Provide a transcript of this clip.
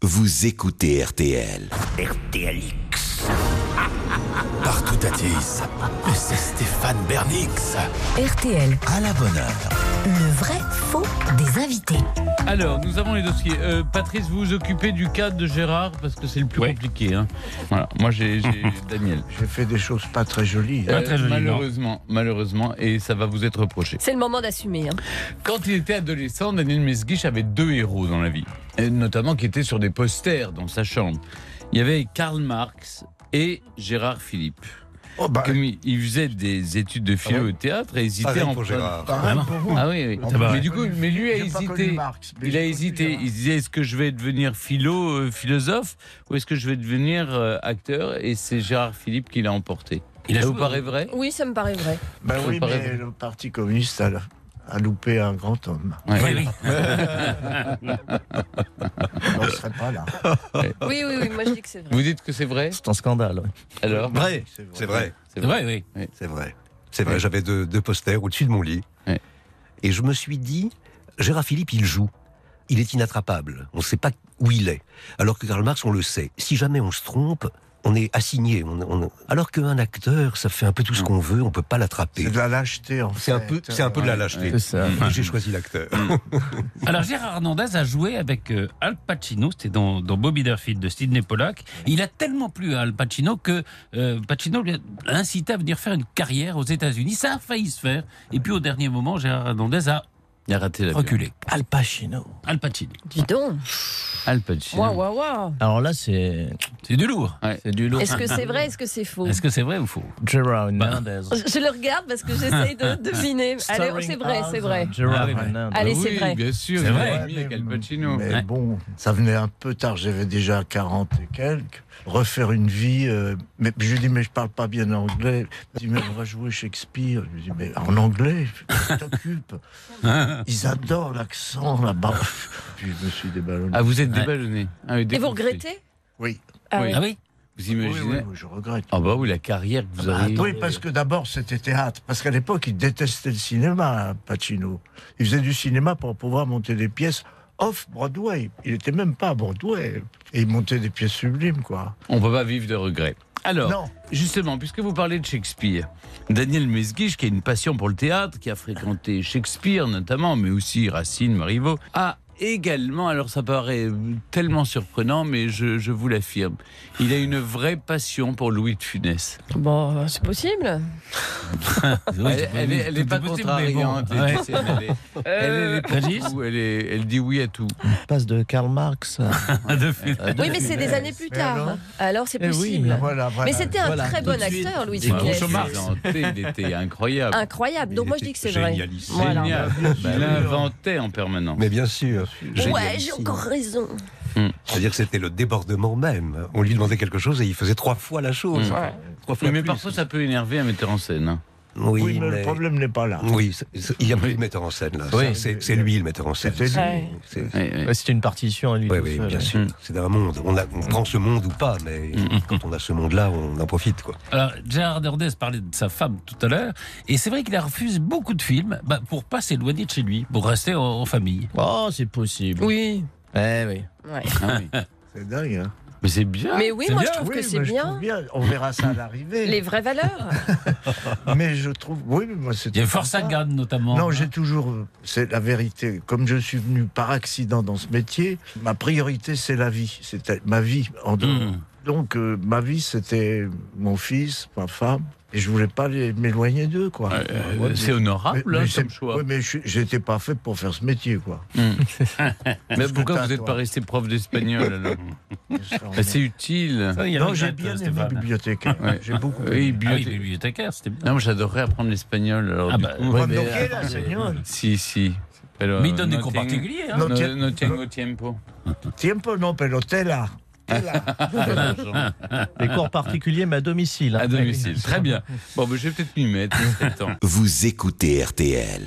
Vous écoutez RTL. RTLX. Partout à Tis, c'est Stéphane Bernix. RTL, À la bonne heure. le vrai faux des invités. Alors, nous avons les dossiers. Patrice, vous vous occupez du cas de Gérard parce que c'est le plus compliqué. Hein. Voilà. Moi, j'ai Daniel. J'ai fait des choses pas très jolies. Malheureusement, et ça va vous être reproché. C'est le moment d'assumer. Quand il était adolescent, Daniel Mesguich avait deux héros dans la vie, et notamment qui étaient sur des posters dans sa chambre. Il y avait Karl Marx et Gérard Philippe. Oh bah, Comme il faisait des études de philo au théâtre et hésitait en pareil pour vous. Ah oui. Mais du coup, lui a hésité. Il a hésité. Il se disait, est-ce que je vais devenir philosophe ou est-ce que je vais devenir acteur? Et c'est Gérard Philippe qui l'a emporté. Ça vous paraît vrai? Oui, ça me paraît vrai. Ben Ça oui, me paraît mais vrai. le Parti communiste a loupé un grand homme. Ouais. On ne serait pas là. Oui, moi je dis que c'est vrai. Vous dites que c'est vrai? C'est un scandale. Alors? Vrai, c'est vrai. C'est vrai, oui. C'est vrai. C'est vrai, j'avais deux posters au-dessus de mon lit. Ouais. Et je me suis dit, Gérard Philippe, il joue. Il est inattrapable. On ne sait pas où il est. Alors que Karl Marx, on le sait. Si jamais on se trompe, on est assigné. Alors qu'un acteur, ça fait un peu tout ce qu'on veut, on ne peut pas l'attraper. C'est de la lâcheté, en fait. C'est un peu de la lâcheté. C'est ça. Et j'ai choisi l'acteur. Alors Gérard Hernandez a joué avec Al Pacino, c'était dans Bobby Darfield de Sidney Pollack. Il a tellement plu à Al Pacino que Pacino lui a incité à venir faire une carrière aux États-Unis. Ça a failli se faire. Et puis au dernier moment, Gérard Hernandez a Il a raté la reculé. Al Pacino. Al Pacino. Dis donc. Al Pacino. Waouh. Alors là, c'est C'est du lourd. Ouais. du lourd. Est-ce que c'est vrai, est-ce que c'est faux? Est-ce que c'est vrai ou faux? Gérard Hernandez. Je le regarde parce que j'essaye de deviner. Allez, c'est vrai. Gérard Ah oui, Hernandez. Allez, Oui, c'est vrai. bien sûr. C'est il vrai. l'a mis avec Al Pacino. Mais Ouais. bon, ça venait un peu tard. J'avais déjà 40 et quelques. Refaire une vie. Mais je lui dis, mais je parle pas bien anglais. Il dit, mais on va jouer Shakespeare. Je lui dis, mais en anglais, tu t'occupes. Ils adorent l'accent là-bas. Puis je me suis déballonné. Ah, vous êtes déballonné. Ah, oui, Et vous déconfit. regrettez? Oui. Ah Oui. oui. Ah oui? Vous Oui, imaginez? je regrette. Ah bah oui, la carrière que vous auriez. Oui, parce que d'abord, c'était théâtre. Parce qu'à l'époque, il détestait le cinéma, Pacino. Il faisait du cinéma pour pouvoir monter des pièces off-Broadway. Il n'était même pas à Broadway. Et il montait des pièces sublimes, quoi. On ne peut pas vivre de regrets. Alors, Non. justement, puisque vous parlez de Shakespeare, Daniel Mesguich, qui a une passion pour le théâtre, qui a fréquenté Shakespeare notamment, mais aussi Racine, Marivaux, a également, alors ça paraît tellement surprenant, mais je vous l'affirme, il a une vraie passion pour Louis de Funès. Bon, c'est possible. Elle n'est pas contrariante. Elle est pour tout, elle dit oui à tout. Passe de Karl Marx. Oui, mais c'est des années plus tard. Alors c'est possible. Voilà. Mais c'était un Voilà, très tout bon de suite. acteur, Louis de Il Funès. il était incroyable. Incroyable. Donc moi je dis que c'est vrai. Génialissime. Voilà. Génial. Il inventait en permanence. Mais bien sûr. Ouais, j'ai Génialissime. encore raison. C'est-à-dire que c'était le débordement même. On lui demandait quelque chose et il faisait 3 fois la chose. Ouais. 3 fois Oui, mais plus. parfois ça peut énerver un metteur en scène. Hein. Oui, mais le problème n'est pas là. Oui, il y a plus de metteur en scène là. Oui. C'est lui le metteur en scène. C'était lui. Ouais. C'est- Ouais, c'était une partition à lui. Oui, tout oui, seul. bien sûr. C'est un monde. On prend ce monde ou pas, mais quand on a ce monde-là, on en profite, quoi. Alors, Gérard Hernandez parlait de sa femme tout à l'heure, et c'est vrai qu'il a refusé beaucoup de films pour pas s'éloigner de chez lui, pour rester en famille. Oh, c'est possible. Oui. Eh oui. Ouais. Ah oui. C'est dingue, hein. Mais c'est bien. Mais oui, C'est moi bien. je trouve que Oui, c'est mais je bien. trouve bien. On verra ça à l'arrivée. Les vraies valeurs. Mais je trouve. Oui, mais moi, c'était. Il y a pas Force ça. Sagan notamment. Non, j'ai toujours. C'est la vérité. Comme je suis venu par accident dans ce métier, ma priorité, c'est la vie. C'était ma vie en dehors. Donc, ma vie, c'était mon fils, ma femme. Et je voulais pas m'éloigner d'eux, quoi. Ouais, C'est honorable mais hein, c'est- comme choix. ouais, mais j'étais pas fait pour faire ce métier, quoi. Mais pourquoi que vous n'êtes toi. pas resté prof d'espagnol alors Bah, c'est utile. Ça, il y a Non, le j'ai regret, bien aimé Stéphane. bibliothécaire. Ouais. J'ai beaucoup Oui, aimé. Ah oui, bibliothécaire, c'était bien. Non, moi j'adorerais apprendre l'espagnol. Alors, Ah du bah, coup, ouais, Cuando mais, quiera, señor. si. Alors, Mais il donne des no cours tengo- particuliers. Hein. No, No tengo tiempo. Tiempo, no, pero tela. Tela. Les cours particuliers, mais à domicile. hein. À domicile. Très bien. Bon, je vais peut-être m'y mettre. Il serait temps. Vous écoutez RTL.